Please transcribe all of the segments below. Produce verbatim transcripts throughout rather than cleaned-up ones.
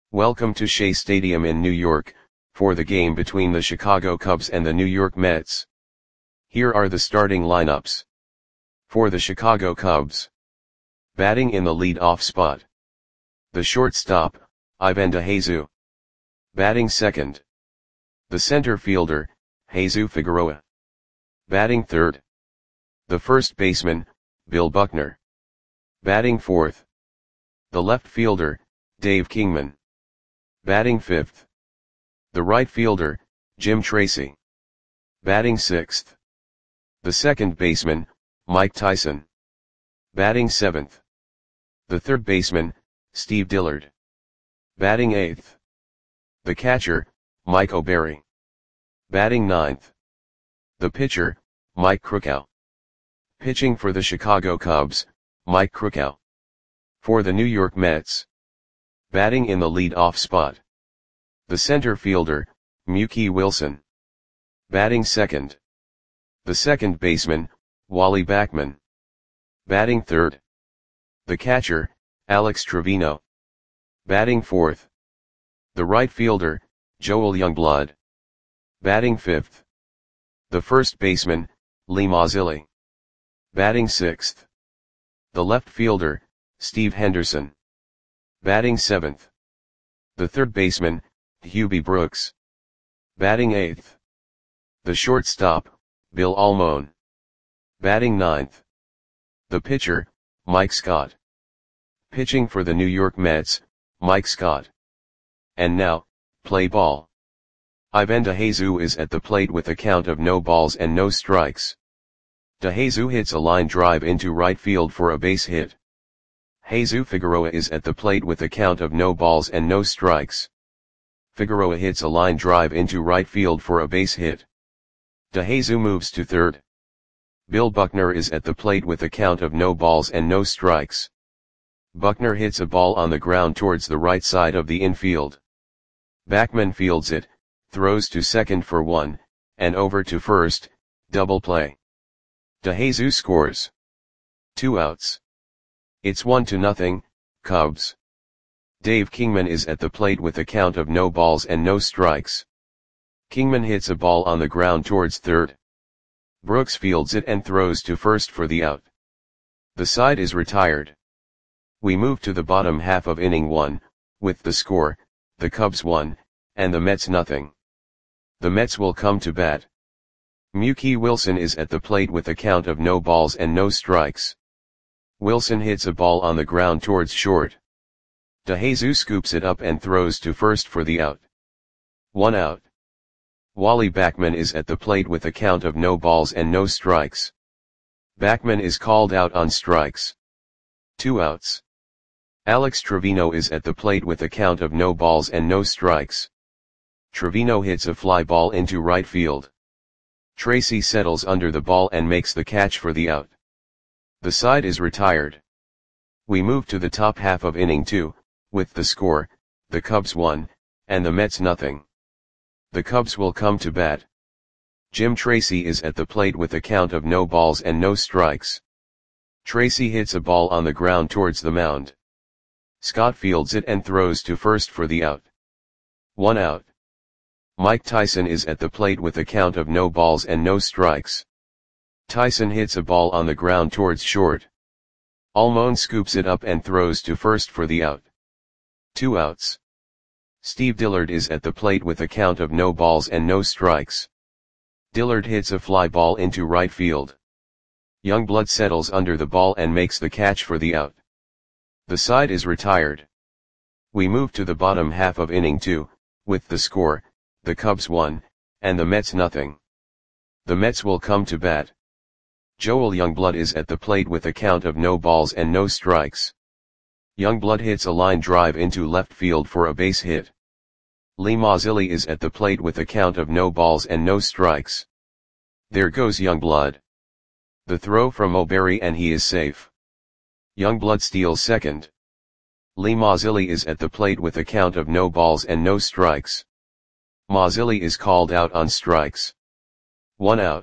Welcome to Shea Stadium in New York, for the game between the Chicago Cubs and the New York Mets. Here are the starting lineups. For the Chicago Cubs. Batting in the lead-off spot. The shortstop, Ivan DeJesus. Batting second. The center fielder, Jesus Figueroa. Batting third. The first baseman, Bill Buckner. Batting fourth. The left fielder, Dave Kingman. Batting fifth. The right fielder, Jim Tracy. Batting sixth. The second baseman, Mike Tyson. Batting seventh. The third baseman, Steve Dillard. Batting eighth. The catcher, Mike O'Berry. Batting ninth. The pitcher, Mike Krukow. Pitching for the Chicago Cubs, Mike Krukow. For the New York Mets. Batting in the lead-off spot. The center fielder, Mookie Wilson. Batting second. The second baseman, Wally Backman. Batting third. The catcher, Alex Trevino. Batting fourth. The right fielder, Joel Youngblood. Batting fifth. The first baseman, Lee Mazzilli. Batting sixth. The left fielder, Steve Henderson. Batting seventh. The third baseman, Hubie Brooks. Batting eighth. The shortstop, Bill Almon. Batting ninth. The pitcher, Mike Scott. Pitching for the New York Mets, Mike Scott. And now, play ball. Ivan DeJesus is at the plate with a count of no balls and no strikes. DeJesus hits a line drive into right field for a base hit. Jesus Figueroa is at the plate with a count of no balls and no strikes. Figueroa hits a line drive into right field for a base hit. DeJesus moves to third. Bill Buckner is at the plate with a count of no balls and no strikes. Buckner hits a ball on the ground towards the right side of the infield. Backman fields it, throws to second for one, and over to first, double play. DeJesus scores. Two outs. It's one to nothing, Cubs. Dave Kingman is at the plate with a count of no balls and no strikes. Kingman hits a ball on the ground towards third. Brooks fields it and throws to first for the out. The side is retired. We move to the bottom half of inning one, with the score, the Cubs one, and the Mets nothing. The Mets will come to bat. Mookie Wilson is at the plate with a count of no balls and no strikes. Wilson hits a ball on the ground towards short. DeJesus scoops it up and throws to first for the out. One out. Wally Backman is at the plate with a count of no balls and no strikes. Backman is called out on strikes. Two outs. Alex Trevino is at the plate with a count of no balls and no strikes. Trevino hits a fly ball into right field. Tracy settles under the ball and makes the catch for the out. The side is retired. We move to the top half of inning two, with the score, the Cubs one, and the Mets nothing. The Cubs will come to bat. Jim Tracy is at the plate with a count of no balls and no strikes. Tracy hits a ball on the ground towards the mound. Scott fields it and throws to first for the out. One out. Mike Tyson is at the plate with a count of no balls and no strikes. Tyson hits a ball on the ground towards short. Almon scoops it up and throws to first for the out. Two outs. Steve Dillard is at the plate with a count of no balls and no strikes. Dillard hits a fly ball into right field. Youngblood settles under the ball and makes the catch for the out. The side is retired. We move to the bottom half of inning two, with the score, the Cubs one, and the Mets nothing. The Mets will come to bat. Joel Youngblood is at the plate with a count of no balls and no strikes. Youngblood hits a line drive into left field for a base hit. Lee Mazzilli is at the plate with a count of no balls and no strikes. There goes Youngblood. The throw from O'Berry and he is safe. Youngblood steals second. Lee Mazzilli is at the plate with a count of no balls and no strikes. Mazzilli is called out on strikes. One out.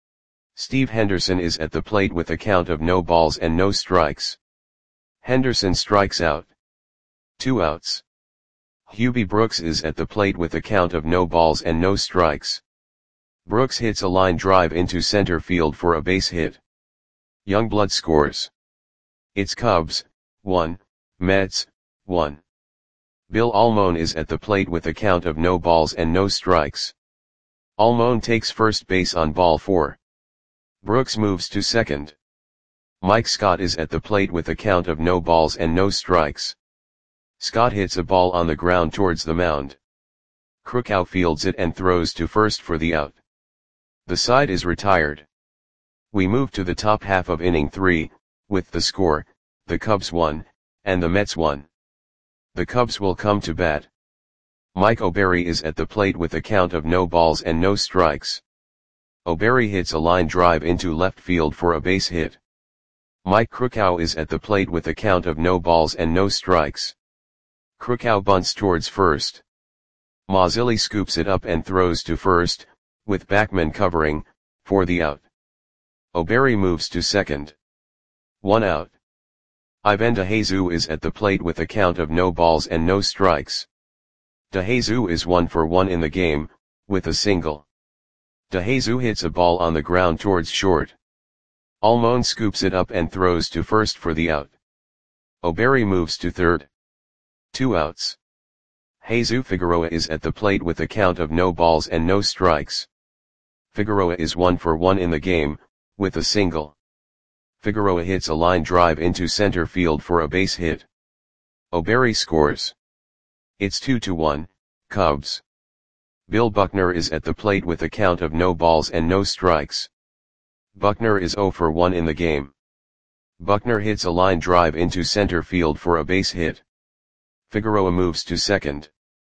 Steve Henderson is at the plate with a count of no balls and no strikes. Henderson strikes out. Two outs. Hubie Brooks is at the plate with a count of no balls and no strikes. Brooks hits a line drive into center field for a base hit. Youngblood scores. It's Cubs, one, Mets, one. Bill Almon is at the plate with a count of no balls and no strikes. Almon takes first base on ball four. Brooks moves to second. Mike Scott is at the plate with a count of no balls and no strikes. Scott hits a ball on the ground towards the mound. Krukow fields it and throws to first for the out. The side is retired. We move to the top half of inning three, with the score, the Cubs won, and the Mets won. The Cubs will come to bat. Mike O'Berry is at the plate with a count of no balls and no strikes. O'Berry hits a line drive into left field for a base hit. Mike Krukow is at the plate with a count of no balls and no strikes. Krukow bunts towards first. Mazzilli scoops it up and throws to first, with Backman covering, for the out. O'Berry moves to second. One out. Ivan DeJesus is at the plate with a count of no balls and no strikes. DeJesus is one for one in the game, with a single. DeJesus hits a ball on the ground towards short. Almon scoops it up and throws to first for the out. O'Berry moves to third. Two outs. Jesus Figueroa is at the plate with a count of no balls and no strikes. Figueroa is one for one in the game, with a single. Figueroa hits a line drive into center field for a base hit. O'Berry scores. It's two to one, Cubs. Bill Buckner is at the plate with a count of no balls and no strikes. Buckner is zero for one in the game. Buckner hits a line drive into center field for a base hit. Figueroa moves to second.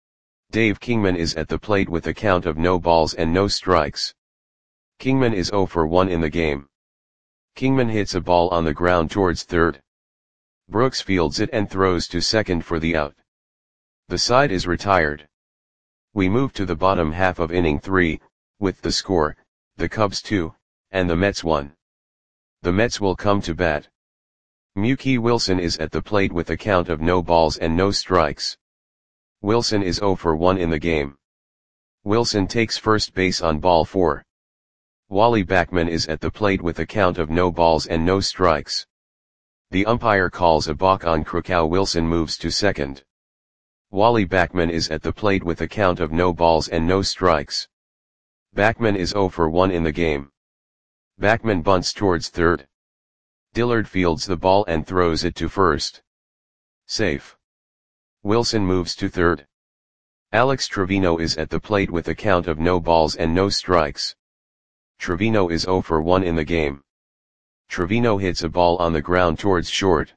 Dave Kingman is at the plate with a count of no balls and no strikes. Kingman is zero for one in the game. Kingman hits a ball on the ground towards third. Brooks fields it and throws to second for the out. The side is retired. We move to the bottom half of inning three, with the score, the Cubs two, and the Mets one. The Mets will come to bat. Mookie Wilson is at the plate with a count of no balls and no strikes. Wilson is zero for one in the game. Wilson takes first base on ball four. Wally Backman is at the plate with a count of no balls and no strikes. The umpire calls a balk on Krukow. Wilson moves to second. Wally Backman is at the plate with a count of no balls and no strikes. Backman is zero for one in the game. Backman bunts towards third. Dillard fields the ball and throws it to first. Safe. Wilson moves to third. Alex Trevino is at the plate with a count of no balls and no strikes. Trevino is zero for one in the game. Trevino hits a ball on the ground towards short.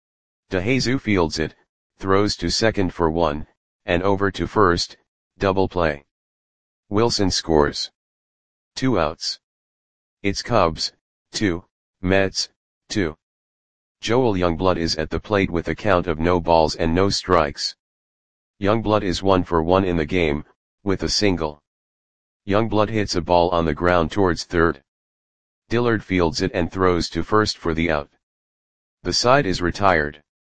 DeJesus fields it, throws to second for one, and over to first, double play. Wilson scores. Two outs. It's Cubs, two, Mets, two. Joel Youngblood is at the plate with a count of no balls and no strikes. Youngblood is one for one in the game, with a single. Youngblood hits a ball on the ground towards third. Dillard fields it and throws to first for the out. The side is retired.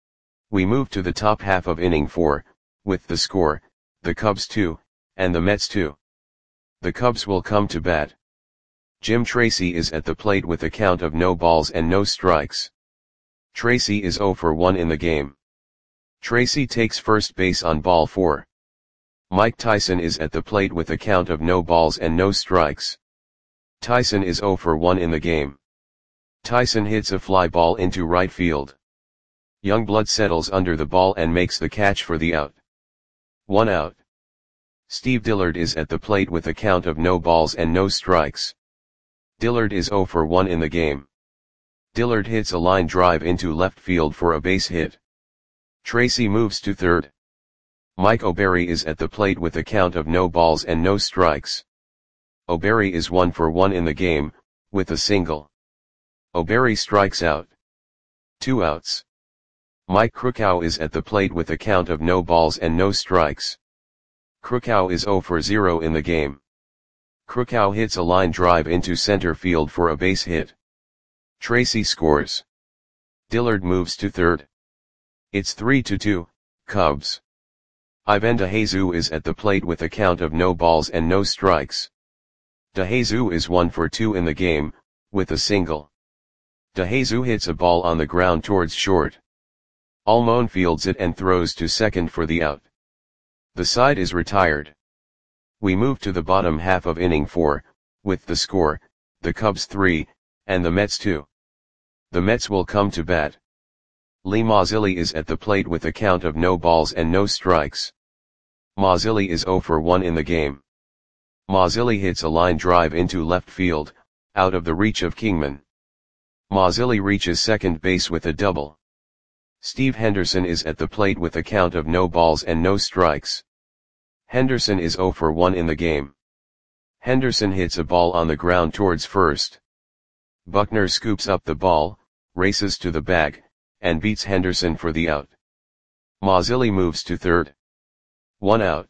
We move to the top half of inning four, with the score, the Cubs two, and the Mets two. The Cubs will come to bat. Jim Tracy is at the plate with a count of no balls and no strikes. Tracy is zero for one in the game. Tracy takes first base on ball four. Mike Tyson is at the plate with a count of no balls and no strikes. Tyson is zero for one in the game. Tyson hits a fly ball into right field. Youngblood settles under the ball and makes the catch for the out. One out. Steve Dillard is at the plate with a count of no balls and no strikes. Dillard is zero for one in the game. Dillard hits a line drive into left field for a base hit. Tracy moves to third. Mike O'Berry is at the plate with a count of no balls and no strikes. O'Berry is one for one in the game, with a single. O'Berry strikes out. Two outs. Mike Krukow is at the plate with a count of no balls and no strikes. Krukow is zero for zero in the game. Krukow hits a line drive into center field for a base hit. Tracy scores. Dillard moves to third. It's three to two, Cubs. Ivan DeJesus is at the plate with a count of no balls and no strikes. DeJesus is one for two in the game, with a single. DeJesus hits a ball on the ground towards short. Almon fields it and throws to second for the out. The side is retired. We move to the bottom half of inning four, with the score, the Cubs three, and the Mets two. The Mets will come to bat. Lee Mazzilli is at the plate with a count of no balls and no strikes. Mazzilli is zero for one in the game. Mazzilli hits a line drive into left field, out of the reach of Kingman. Mazzilli reaches second base with a double. Steve Henderson is at the plate with a count of no balls and no strikes. Henderson is zero for one in the game. Henderson hits a ball on the ground towards first. Buckner scoops up the ball, races to the bag, and beats Henderson for the out. Mazzilli moves to third. One out.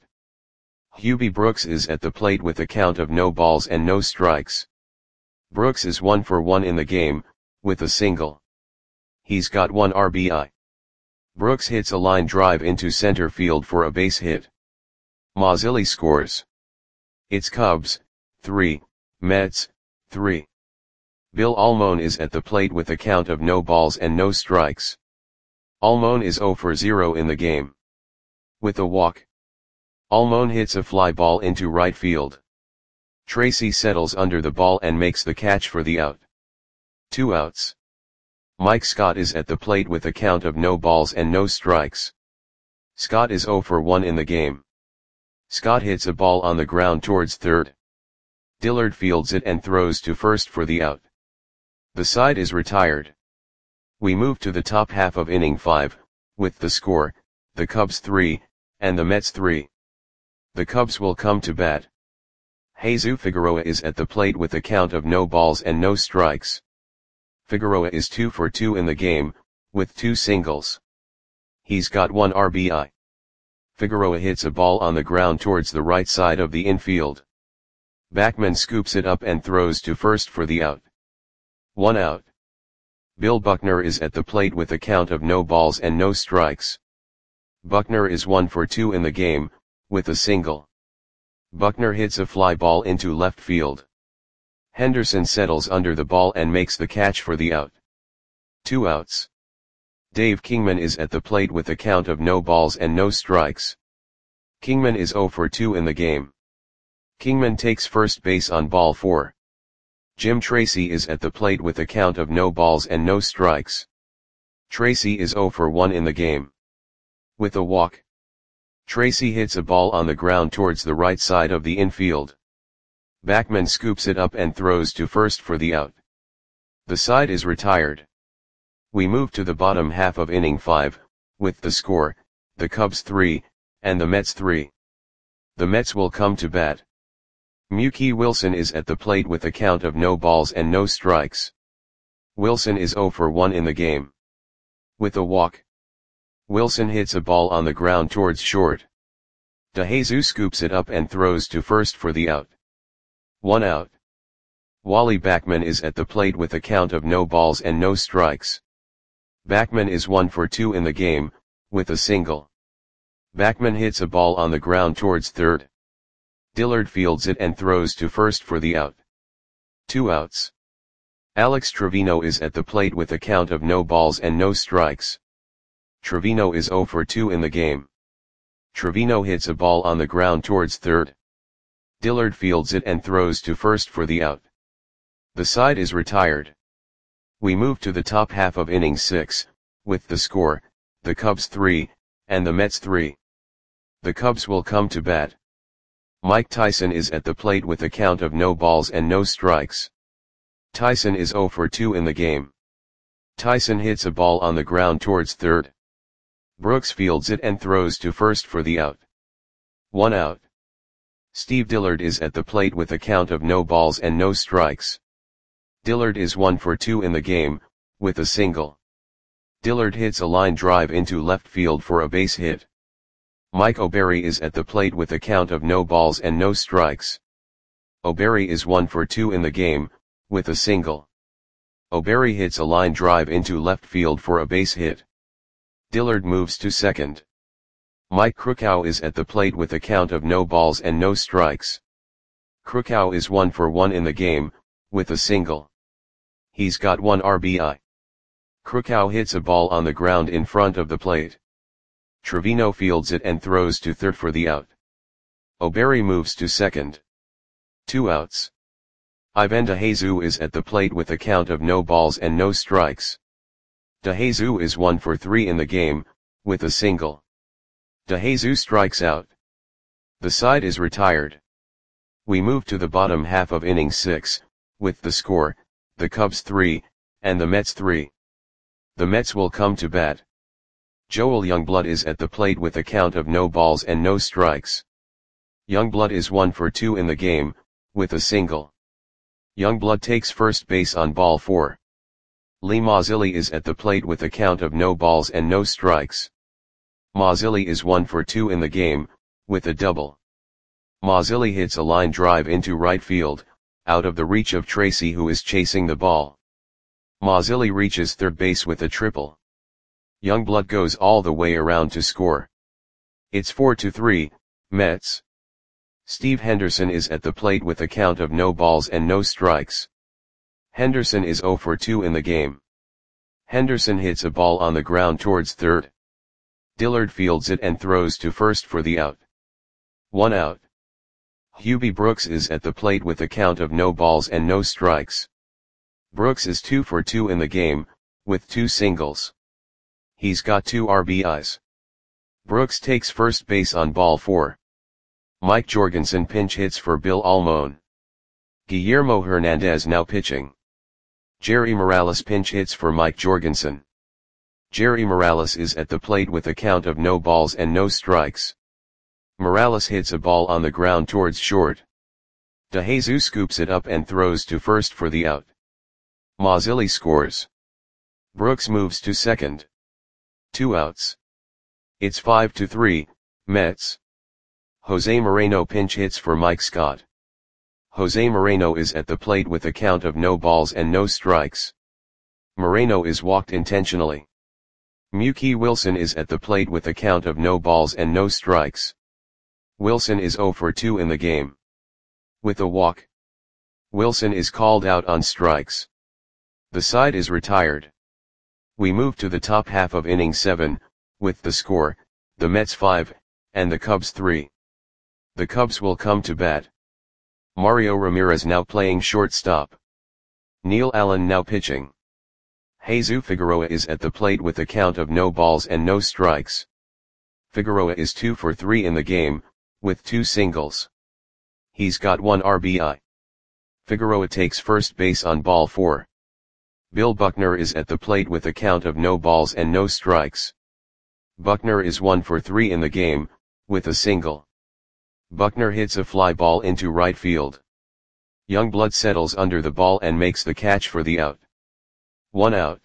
Hubie Brooks is at the plate with a count of no balls and no strikes. Brooks is one for one in the game, with a single. He's got one R B I. Brooks hits a line drive into center field for a base hit. Mazzilli scores. It's Cubs, three, Mets, three. Bill Almon is at the plate with a count of no balls and no strikes. Almon is zero for zero in the game. With a walk. Almon hits a fly ball into right field. Tracy settles under the ball and makes the catch for the out. Two outs. Mike Scott is at the plate with a count of no balls and no strikes. Scott is zero for one in the game. Scott hits a ball on the ground towards third. Dillard fields it and throws to first for the out. The side is retired. We move to the top half of inning five, with the score, the Cubs three, and the Mets three. The Cubs will come to bat. Jesus Figueroa is at the plate with a count of no balls and no strikes. Figueroa is two for two in the game, with two singles. He's got one R B I. Figueroa hits a ball on the ground towards the right side of the infield. Backman scoops it up and throws to first for the out. One out. Bill Buckner is at the plate with a count of no balls and no strikes. Buckner is one for two in the game, with a single. Buckner hits a fly ball into left field. Henderson settles under the ball and makes the catch for the out. Two outs. Dave Kingman is at the plate with a count of no balls and no strikes. Kingman is zero for two in the game. Kingman takes first base on ball four. Jim Tracy is at the plate with a count of no balls and no strikes. Tracy is zero for one in the game. With a walk. Tracy hits a ball on the ground towards the right side of the infield. Backman scoops it up and throws to first for the out. The side is retired. We move to the bottom half of inning five, with the score, the Cubs three, and the Mets three. The Mets will come to bat. Mookie Wilson is at the plate with a count of no balls and no strikes. Wilson is zero for one in the game. With a walk. Wilson hits a ball on the ground towards short. DeJesus scoops it up and throws to first for the out. One out. Wally Backman is at the plate with a count of no balls and no strikes. Backman is one for two in the game, with a single. Backman hits a ball on the ground towards third. Dillard fields it and throws to first for the out. Two outs. Alex Trevino is at the plate with a count of no balls and no strikes. Trevino is zero for two in the game. Trevino hits a ball on the ground towards third. Dillard fields it and throws to first for the out. The side is retired. We move to the top half of inning six, with the score, the Cubs three, and the Mets three. The Cubs will come to bat. Mike Tyson is at the plate with a count of no balls and no strikes. Tyson is zero for two in the game. Tyson hits a ball on the ground towards third. Brooks fields it and throws to first for the out. One out. Steve Dillard is at the plate with a count of no balls and no strikes. Dillard is one for two in the game, with a single. Dillard hits a line drive into left field for a base hit. Mike O'Berry is at the plate with a count of no balls and no strikes. O'Berry is one for two in the game, with a single. O'Berry hits a line drive into left field for a base hit. Dillard moves to second. Mike Krukow is at the plate with a count of no balls and no strikes. Krukow is one for one in the game, with a single. He's got one R B I. Krukow hits a ball on the ground in front of the plate. Trevino fields it and throws to third for the out. O'Berry moves to second. Two outs. Ivan DeJesus is at the plate with a count of no balls and no strikes. DeJesus is one for three in the game, with a single. DeJesus strikes out. The side is retired. We move to the bottom half of inning six, with the score, the Cubs three, and the Mets three. The Mets will come to bat. Joel Youngblood is at the plate with a count of no balls and no strikes. Youngblood is one for two in the game, with a single. Youngblood takes first base on ball four. Lee Mazzilli is at the plate with a count of no balls and no strikes. Mazzilli is one for two in the game, with a double. Mazzilli hits a line drive into right field, out of the reach of Tracy, who is chasing the ball. Mazzilli reaches third base with a triple. Youngblood goes all the way around to score. It's four to three, Mets. Steve Henderson is at the plate with a count of no balls and no strikes. Henderson is zero for two in the game. Henderson hits a ball on the ground towards third. Dillard fields it and throws to first for the out. One out. Hubie Brooks is at the plate with a count of no balls and no strikes. Brooks is two for two in the game, with two singles. He's got two R B Is. Brooks takes first base on ball four. Mike Jorgensen pinch hits for Bill Almon. Guillermo Hernandez now pitching. Jerry Morales pinch hits for Mike Jorgensen. Jerry Morales is at the plate with a count of no balls and no strikes. Morales hits a ball on the ground towards short. DeJesus scoops it up and throws to first for the out. Mazzilli scores. Brooks moves to second. Two outs. It's five to three, Mets. Jose Moreno pinch hits for Mike Scott. Jose Moreno is at the plate with a count of no balls and no strikes. Moreno is walked intentionally. Mookie Wilson is at the plate with a count of no balls and no strikes. Wilson is zero for two in the game. With a walk. Wilson is called out on strikes. The side is retired. We move to the top half of inning seven, with the score, the Mets five, and the Cubs three. The Cubs will come to bat. Mario Ramirez now playing shortstop. Neil Allen now pitching. Jesus Figueroa is at the plate with a count of no balls and no strikes. Figueroa is two for three in the game, with two singles. He's got one R B I. Figueroa takes first base on ball four. Bill Buckner is at the plate with a count of no balls and no strikes. Buckner is one for three in the game, with a single. Buckner hits a fly ball into right field. Youngblood settles under the ball and makes the catch for the out. One out.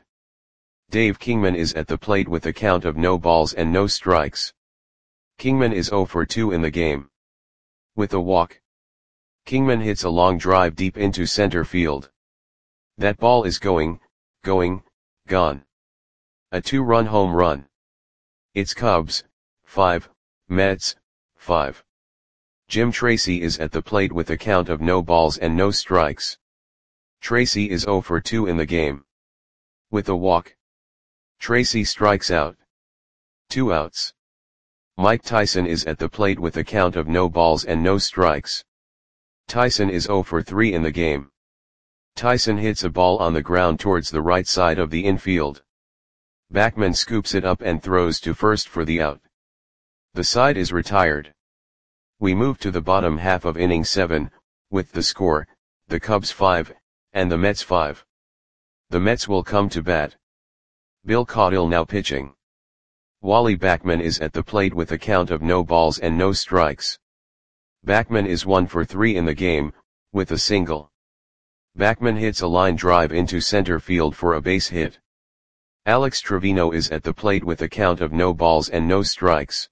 Dave Kingman is at the plate with a count of no balls and no strikes. Kingman is zero for two in the game. With a walk. Kingman hits a long drive deep into center field. That ball is going, going, gone. A two-run home run. It's Cubs, five, Mets, five. Jim Tracy is at the plate with a count of no balls and no strikes. Tracy is zero for two in the game. With a walk. Tracy strikes out. Two outs. Mike Tyson is at the plate with a count of no balls and no strikes. Tyson is zero for three in the game. Tyson hits a ball on the ground towards the right side of the infield. Backman scoops it up and throws to first for the out. The side is retired. We move to the bottom half of inning seven, with the score, the Cubs five, and the Mets five. The Mets will come to bat. Bill Caudill now pitching. Wally Backman is at the plate with a count of no balls and no strikes. Backman is one for three in the game, with a single. Backman hits a line drive into center field for a base hit. Alex Trevino is at the plate with a count of no balls and no strikes.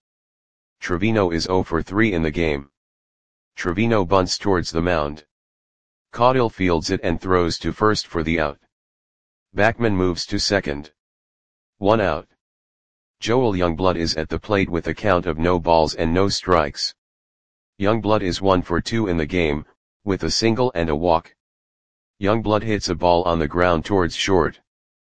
Trevino is zero for three in the game. Trevino bunts towards the mound. Caudill fields it and throws to first for the out. Backman moves to second. One out. Joel Youngblood is at the plate with a count of no balls and no strikes. Youngblood is one for two in the game, with a single and a walk. Youngblood hits a ball on the ground towards short.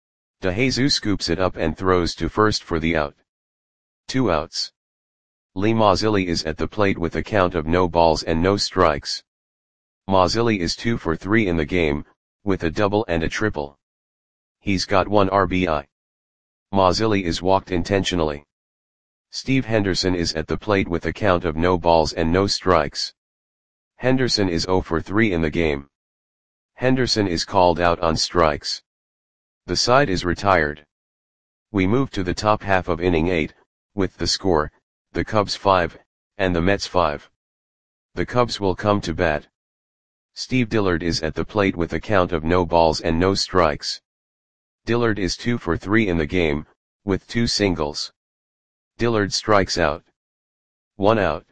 DeJesus scoops it up and throws to first for the out. Two outs. Lee Mazzilli is at the plate with a count of no balls and no strikes. Mazzilli is two for three in the game, with a double and a triple. He's got one R B I. Mazzilli is walked intentionally. Steve Henderson is at the plate with a count of no balls and no strikes. Henderson is zero for three in the game. Henderson is called out on strikes. The side is retired. We move to the top half of inning eight, with the score, the Cubs five, and the Mets five. The Cubs will come to bat. Steve Dillard is at the plate with a count of no balls and no strikes. Dillard is two for three in the game, with two singles. Dillard strikes out. One out.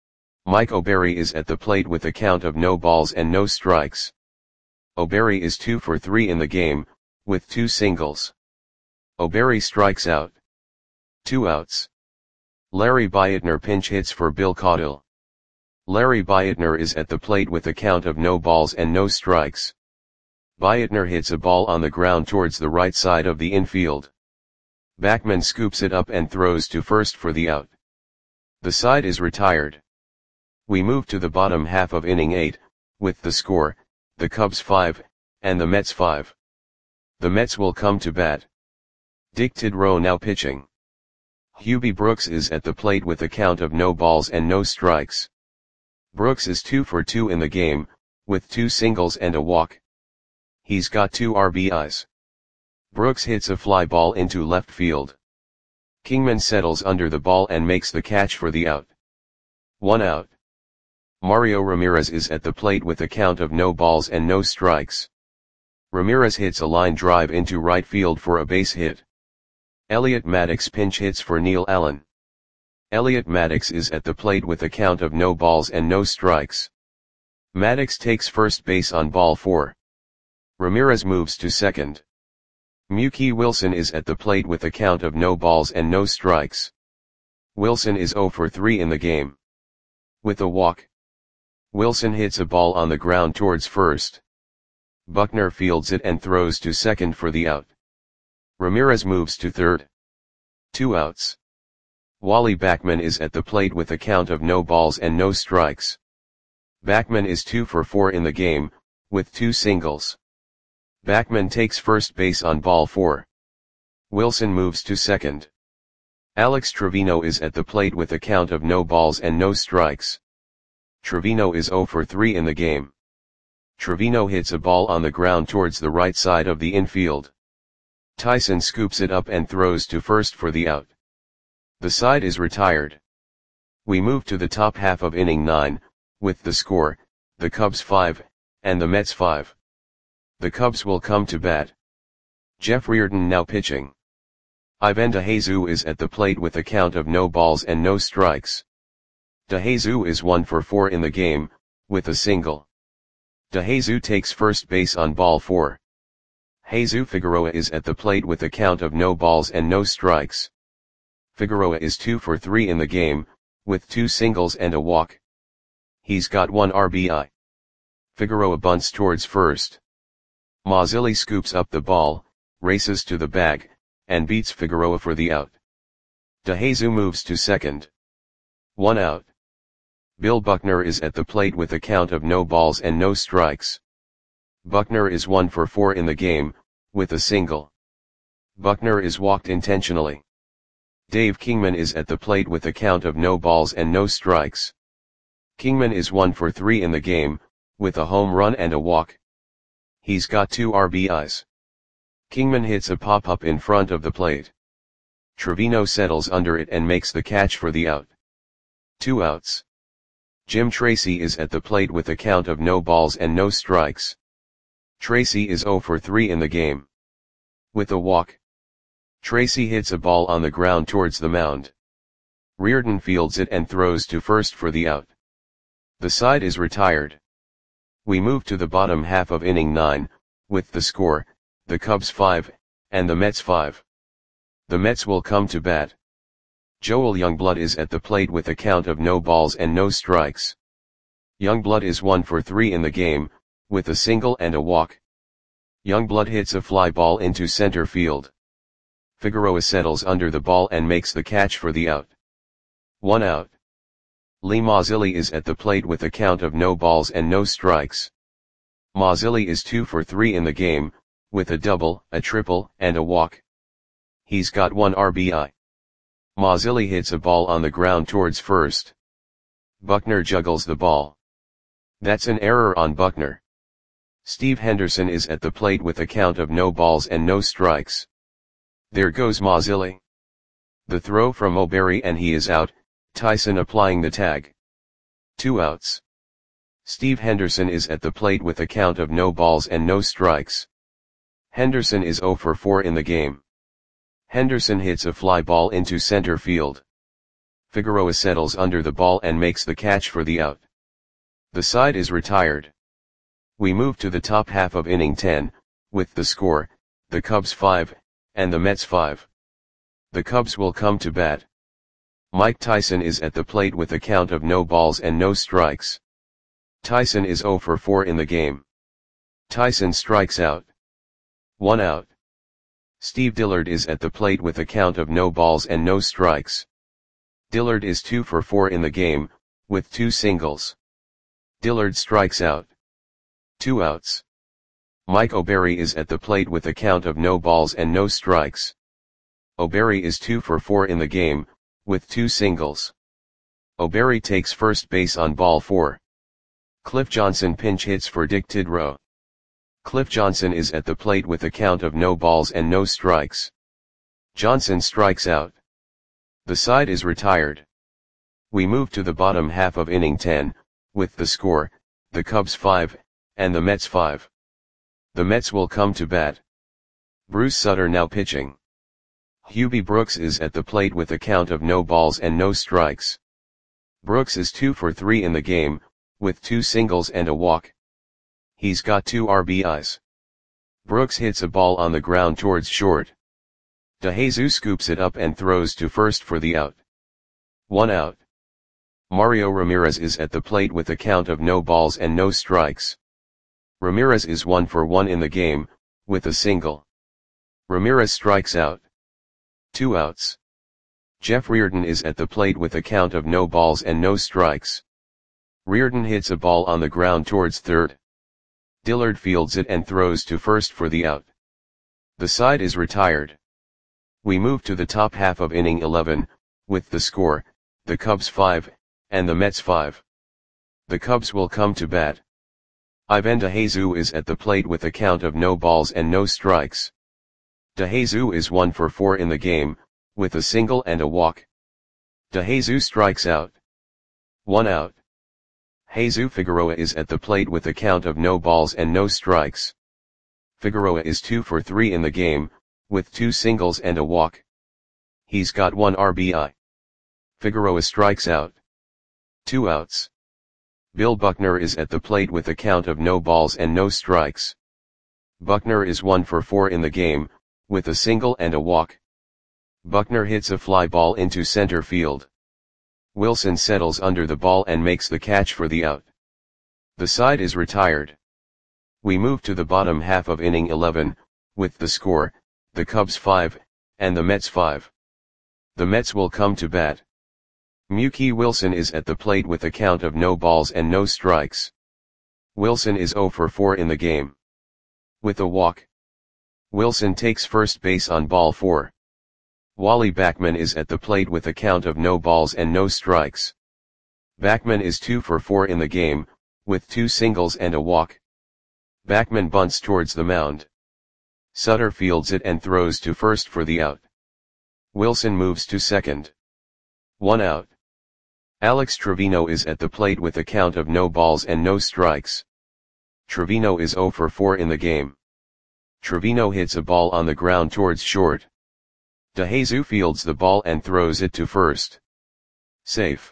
Mike O'Berry is at the plate with a count of no balls and no strikes. O'Berry is two for three in the game, with two singles. O'Berry strikes out. Two outs. Larry Beitner pinch hits for Bill Caudill. Larry Beitner is at the plate with a count of no balls and no strikes. Beitner hits a ball on the ground towards the right side of the infield. Backman scoops it up and throws to first for the out. The side is retired. We move to the bottom half of inning eight, with the score, the Cubs five, and the Mets five. The Mets will come to bat. Dick Tidrow now pitching. Hubie Brooks is at the plate with a count of no balls and no strikes. Brooks is two for two in the game, with two singles and a walk. He's got two R B Is. Brooks hits a fly ball into left field. Kingman settles under the ball and makes the catch for the out. One out. Mario Ramirez is at the plate with a count of no balls and no strikes. Ramirez hits a line drive into right field for a base hit. Elliot Maddox pinch hits for Neil Allen. Elliot Maddox is at the plate with a count of no balls and no strikes. Maddox takes first base on ball four. Ramirez moves to second. Mookie Wilson is at the plate with a count of no balls and no strikes. Wilson is zero for three in the game. With a walk. Wilson hits a ball on the ground towards first. Buckner fields it and throws to second for the out. Ramirez moves to third. Two outs. Wally Backman is at the plate with a count of no balls and no strikes. Backman is two for four in the game, with two singles. Backman takes first base on ball four. Wilson moves to second. Alex Trevino is at the plate with a count of no balls and no strikes. Trevino is zero for three in the game. Trevino hits a ball on the ground towards the right side of the infield. Tyson scoops it up and throws to first for the out. The side is retired. We move to the top half of inning nine, with the score, the Cubs five, and the Mets five. The Cubs will come to bat. Jeff Reardon now pitching. Ivan DeJesus is at the plate with a count of no balls and no strikes. DeJesus is one for four in the game, with a single. DeJesus takes first base on ball four. Jesus Figueroa is at the plate with a count of no balls and no strikes. Figueroa is two for three in the game, with two singles and a walk. He's got one R B I. Figueroa bunts towards first. Mazzilli scoops up the ball, races to the bag, and beats Figueroa for the out. DeJesus moves to second. One out. Bill Buckner is at the plate with a count of no balls and no strikes. Buckner is one for four in the game, with a single. Buckner is walked intentionally. Dave Kingman is at the plate with a count of no balls and no strikes. Kingman is one for three in the game, with a home run and a walk. He's got two R B Is. Kingman hits a pop-up in front of the plate. Trevino settles under it and makes the catch for the out. Two outs. Jim Tracy is at the plate with a count of no balls and no strikes. Tracy is zero for three in the game. With a walk. Tracy hits a ball on the ground towards the mound. Reardon fields it and throws to first for the out. The side is retired. We move to the bottom half of inning nine, with the score, the Cubs five, and the Mets five. The Mets will come to bat. Joel Youngblood is at the plate with a count of no balls and no strikes. Youngblood is one for three in the game, with a single and a walk. Youngblood hits a fly ball into center field. Figueroa settles under the ball and makes the catch for the out. One out. Lee Mazzilli is at the plate with a count of no balls and no strikes. Mazzilli is two for three in the game, with a double, a triple, and a walk. He's got one R B I. Mazzilli hits a ball on the ground towards first. Buckner juggles the ball. That's an error on Buckner. Steve Henderson is at the plate with a count of no balls and no strikes. There goes Mazzilli. The throw from O'Berry and he is out, Tyson applying the tag. Two outs. Steve Henderson is at the plate with a count of no balls and no strikes. Henderson is zero for four in the game. Henderson hits a fly ball into center field. Figueroa settles under the ball and makes the catch for the out. The side is retired. We move to the top half of inning ten, with the score, the Cubs five, and the Mets five. The Cubs will come to bat. Mike Tyson is at the plate with a count of no balls and no strikes. Tyson is zero for four in the game. Tyson strikes out. One out. Steve Dillard is at the plate with a count of no balls and no strikes. Dillard is two for four in the game, with two singles. Dillard strikes out. Two outs. Mike O'Berry is at the plate with a count of no balls and no strikes. O'Berry is two for four in the game, with two singles. O'Berry takes first base on ball four. Cliff Johnson pinch hits for Dick Tidrow. Cliff Johnson is at the plate with a count of no balls and no strikes. Johnson strikes out. The side is retired. We move to the bottom half of inning ten, with the score, the Cubs five, and the Mets five. The Mets will come to bat. Bruce Sutter now pitching. Hubie Brooks is at the plate with a count of no balls and no strikes. Brooks is two for three in the game, with two singles and a walk. He's got two R B Is. Brooks hits a ball on the ground towards short. DeJesus scoops it up and throws to first for the out. One out. Mario Ramirez is at the plate with a count of no balls and no strikes. Ramirez is one for one in the game, with a single. Ramirez strikes out. Two outs. Jeff Reardon is at the plate with a count of no balls and no strikes. Reardon hits a ball on the ground towards third. Dillard fields it and throws to first for the out. The side is retired. We move to the top half of inning eleven, with the score, the Cubs five, and the Mets five. The Cubs will come to bat. Ivan DeJesus is at the plate with a count of no balls and no strikes. DeJesus is one for four in the game, with a single and a walk. DeJesus strikes out. One out. Jesus Figueroa is at the plate with a count of no balls and no strikes. Figueroa is two for three in the game, with two singles and a walk. He's got one R B I. Figueroa strikes out. Two outs. Bill Buckner is at the plate with a count of no balls and no strikes. Buckner is one for four in the game, with a single and a walk. Buckner hits a fly ball into center field. Wilson settles under the ball and makes the catch for the out. The side is retired. We move to the bottom half of inning eleven, with the score, the Cubs five, and the Mets five. The Mets will come to bat. Mookie Wilson is at the plate with a count of no balls and no strikes. Wilson is zero for four in the game. With a walk. Wilson takes first base on ball four. Wally Backman is at the plate with a count of no balls and no strikes. Backman is two for four in the game, with two singles and a walk. Backman bunts towards the mound. Sutter fields it and throws to first for the out. Wilson moves to second. One out. Alex Trevino is at the plate with a count of no balls and no strikes. Trevino is zero for four in the game. Trevino hits a ball on the ground towards short. DeJesus fields the ball and throws it to first. Safe.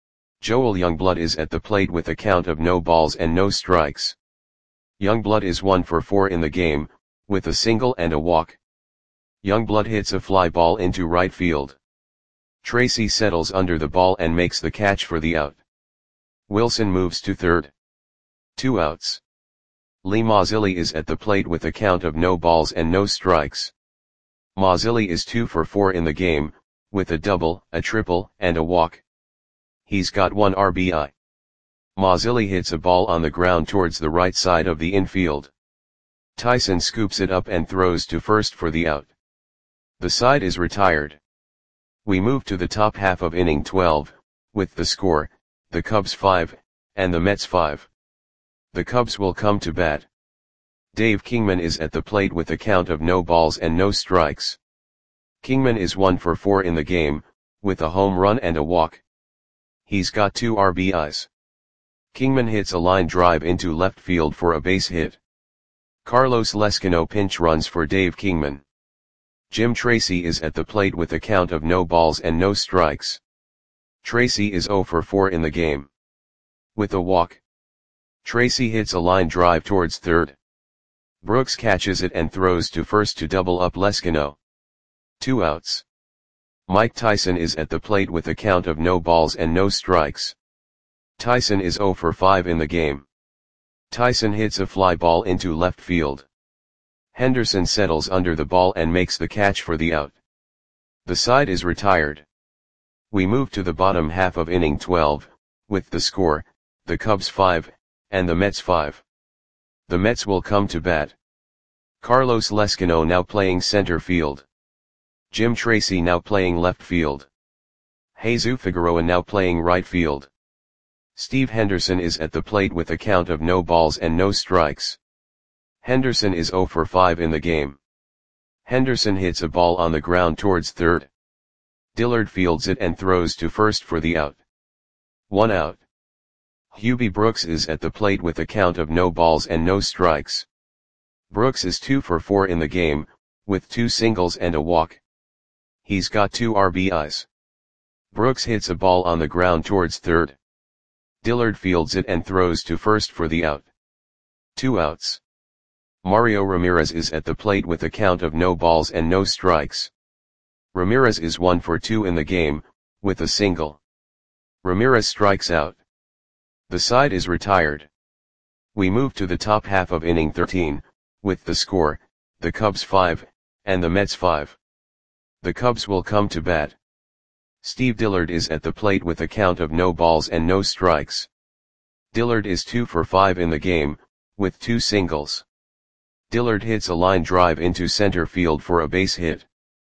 Joel Youngblood is at the plate with a count of no balls and no strikes. Youngblood is one for four in the game, with a single and a walk. Youngblood hits a fly ball into right field. Tracy settles under the ball and makes the catch for the out. Wilson moves to third. Two outs. Lee Mazzilli is at the plate with a count of no balls and no strikes. Mazzilli is two for four in the game, with a double, a triple, and a walk. He's got one R B I. Mazzilli hits a ball on the ground towards the right side of the infield. Tyson scoops it up and throws to first for the out. The side is retired. We move to the top half of inning twelve, with the score, the Cubs five, and the Mets five. The Cubs will come to bat. Dave Kingman is at the plate with a count of no balls and no strikes. Kingman is one for four in the game, with a home run and a walk. He's got two R B Is. Kingman hits a line drive into left field for a base hit. Carlos Lescano pinch runs for Dave Kingman. Jim Tracy is at the plate with a count of no balls and no strikes. Tracy is zero for four in the game. With a walk. Tracy hits a line drive towards third. Brooks catches it and throws to first to double up Lescano. Two outs. Mike Tyson is at the plate with a count of no balls and no strikes. Tyson is zero for five in the game. Tyson hits a fly ball into left field. Henderson settles under the ball and makes the catch for the out. The side is retired. We move to the bottom half of inning twelve, with the score, the Cubs five, and the Mets five. The Mets will come to bat. Carlos Lescano now playing center field. Jim Tracy now playing left field. Jesus Figueroa now playing right field. Steve Henderson is at the plate with a count of no balls and no strikes. Henderson is zero for five in the game. Henderson hits a ball on the ground towards third. Dillard fields it and throws to first for the out. One out. Hubie Brooks is at the plate with a count of no balls and no strikes. Brooks is two for four in the game, with two singles and a walk. He's got two R B Is. Brooks hits a ball on the ground towards third. Dillard fields it and throws to first for the out. Two outs. Mario Ramirez is at the plate with a count of no balls and no strikes. Ramirez is one for two in the game, with a single. Ramirez strikes out. The side is retired. We move to the top half of inning thirteen, with the score, the Cubs five, and the Mets five. The Cubs will come to bat. Steve Dillard is at the plate with a count of no balls and no strikes. Dillard is two for five in the game, with two singles. Dillard hits a line drive into center field for a base hit.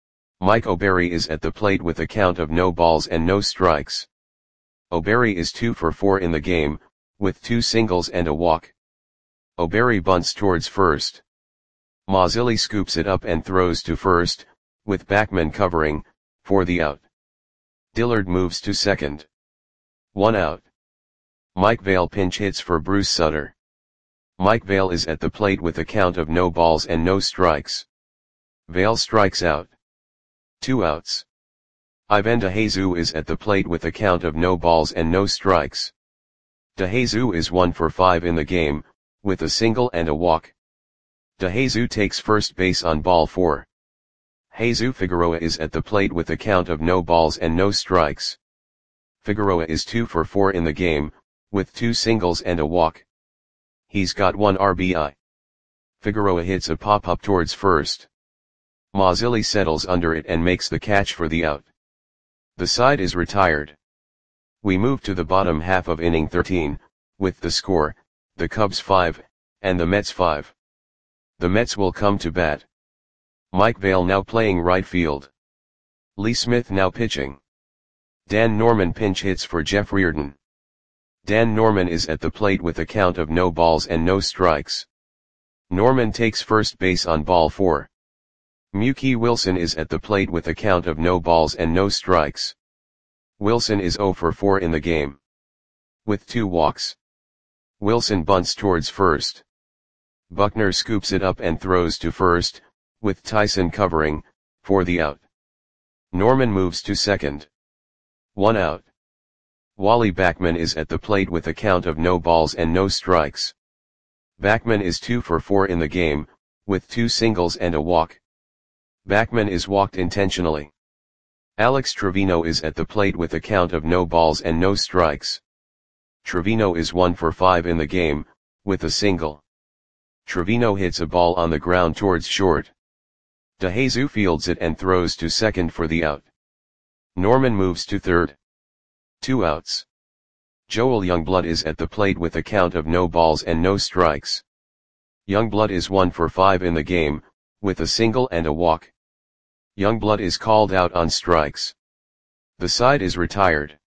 Mike O'Berry is at the plate with a count of no balls and no strikes. O'Berry is two for four in the game, with two singles and a walk. O'Berry bunts towards first. Mazzilli scoops it up and throws to first, with Backman covering, for the out. Dillard moves to second. One out. Mike Vail pinch hits for Bruce Sutter. Mike Vail is at the plate with a count of no balls and no strikes. Vail strikes out. Two outs. Ivan DeJesus is at the plate with a count of no balls and no strikes. DeJesus is one for five in the game, with a single and a walk. DeJesus takes first base on ball four. Jesus Figueroa is at the plate with a count of no balls and no strikes. Figueroa is two for four in the game, with two singles and a walk. He's got one R B I. Figueroa hits a pop-up towards first. Mazzilli settles under it and makes the catch for the out. The side is retired. We move to the bottom half of inning thirteen, with the score, the Cubs five, and the Mets five. The Mets will come to bat. Mike Vail now playing right field. Lee Smith now pitching. Dan Norman pinch hits for Jeff Reardon. Dan Norman is at the plate with a count of no balls and no strikes. Norman takes first base on ball four. Mookie Wilson is at the plate with a count of no balls and no strikes. Wilson is zero for four in the game. With two walks. Wilson bunts towards first. Buckner scoops it up and throws to first, with Tyson covering, for the out. Norman moves to second. One out. Wally Backman is at the plate with a count of no balls and no strikes. Backman is two for four in the game, with two singles and a walk. Backman is walked intentionally. Alex Trevino is at the plate with a count of no balls and no strikes. Trevino is one for five in the game, with a single. Trevino hits a ball on the ground towards short. DeJesus fields it and throws to second for the out. Norman moves to third. Two outs. Joel Youngblood is at the plate with a count of no balls and no strikes. Youngblood is one for five in the game, with a single and a walk. Youngblood is called out on strikes. The side is retired.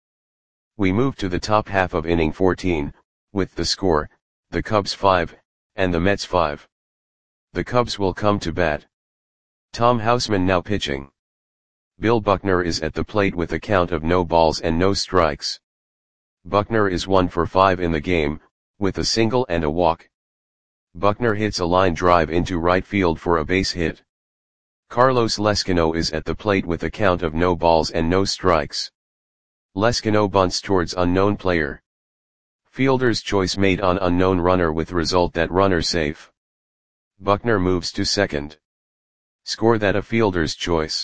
We move to the top half of inning fourteen, with the score, the Cubs five, and the Mets five. The Cubs will come to bat. Tom Houseman now pitching. Bill Buckner is at the plate with a count of no balls and no strikes. Buckner is one for five in the game, with a single and a walk. Buckner hits a line drive into right field for a base hit. Carlos Lescano is at the plate with a count of no balls and no strikes. Lescano bunts towards unknown player. Fielder's choice made on unknown runner with result that runner safe. Buckner moves to second. Score that a fielder's choice.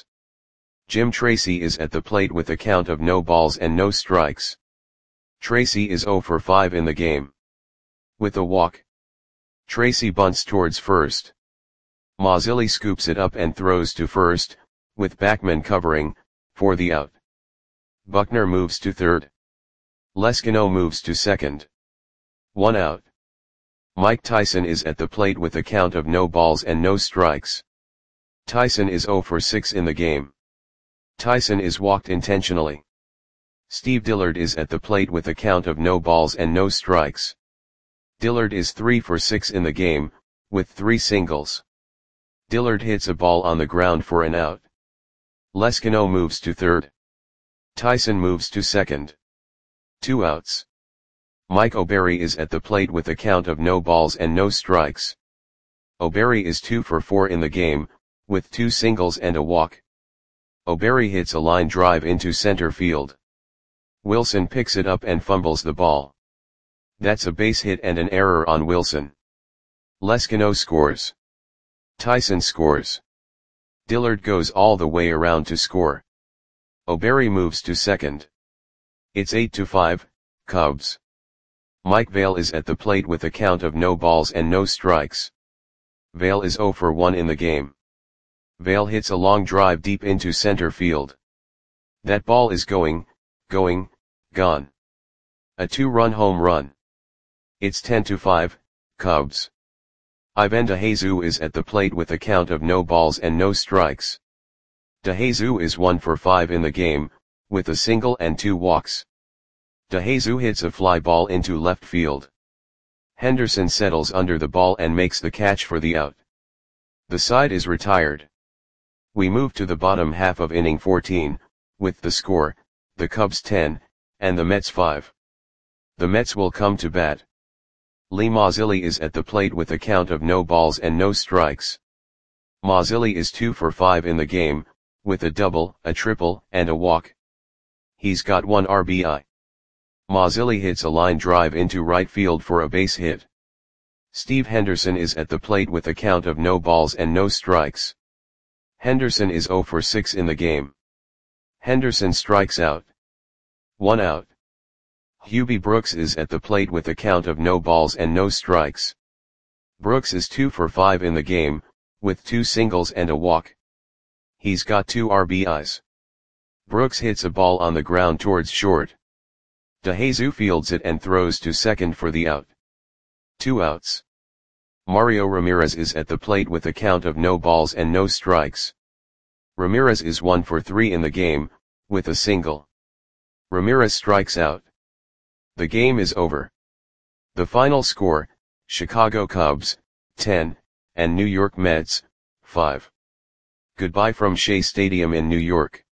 Jim Tracy is at the plate with a count of no balls and no strikes. Tracy is zero for five in the game. With a walk. Tracy bunts towards first. Mazzilli scoops it up and throws to first, with Backman covering, for the out. Buckner moves to third. Lescano moves to second. One out. Mike Tyson is at the plate with a count of no balls and no strikes. Tyson is zero for six in the game. Tyson is walked intentionally. Steve Dillard is at the plate with a count of no balls and no strikes. Dillard is three for six in the game, with three singles. Dillard hits a ball on the ground for an out. Lescano moves to third. Tyson moves to second. Two outs. Mike O'Berry is at the plate with a count of no balls and no strikes. O'Berry is two for four in the game, with two singles and a walk. O'Berry hits a line drive into center field. Wilson picks it up and fumbles the ball. That's a base hit and an error on Wilson. Lescano scores. Tyson scores. Dillard goes all the way around to score. O'Berry moves to second. It's eight to five, Cubs. Mike Vail is at the plate with a count of no balls and no strikes. Vail is zero for one in the game. Vail hits a long drive deep into center field. That ball is going, going, gone. A two-run home run. It's ten to five, Cubs. Ivan DeJesus is at the plate with a count of no balls and no strikes. DeJesus is one for five in the game, with a single and two walks. DeJesus hits a fly ball into left field. Henderson settles under the ball and makes the catch for the out. The side is retired. We move to the bottom half of inning fourteen, with the score, the Cubs ten, and the Mets five. The Mets will come to bat. Lee Mazzilli is at the plate with a count of no balls and no strikes. Mazzilli is two for five in the game, with a double, a triple, and a walk. He's got one R B I. Mazzilli hits a line drive into right field for a base hit. Steve Henderson is at the plate with a count of no balls and no strikes. Henderson is zero for six in the game. Henderson strikes out. One out. Hubie Brooks is at the plate with a count of no balls and no strikes. Brooks is two for five in the game, with two singles and a walk. He's got two R B Is. Brooks hits a ball on the ground towards short. DeJesus fields it and throws to second for the out. Two outs. Mario Ramirez is at the plate with a count of no balls and no strikes. Ramirez is one for three in the game, with a single. Ramirez strikes out. The game is over. The final score, Chicago Cubs, ten, and New York Mets, five. Goodbye from Shea Stadium in New York.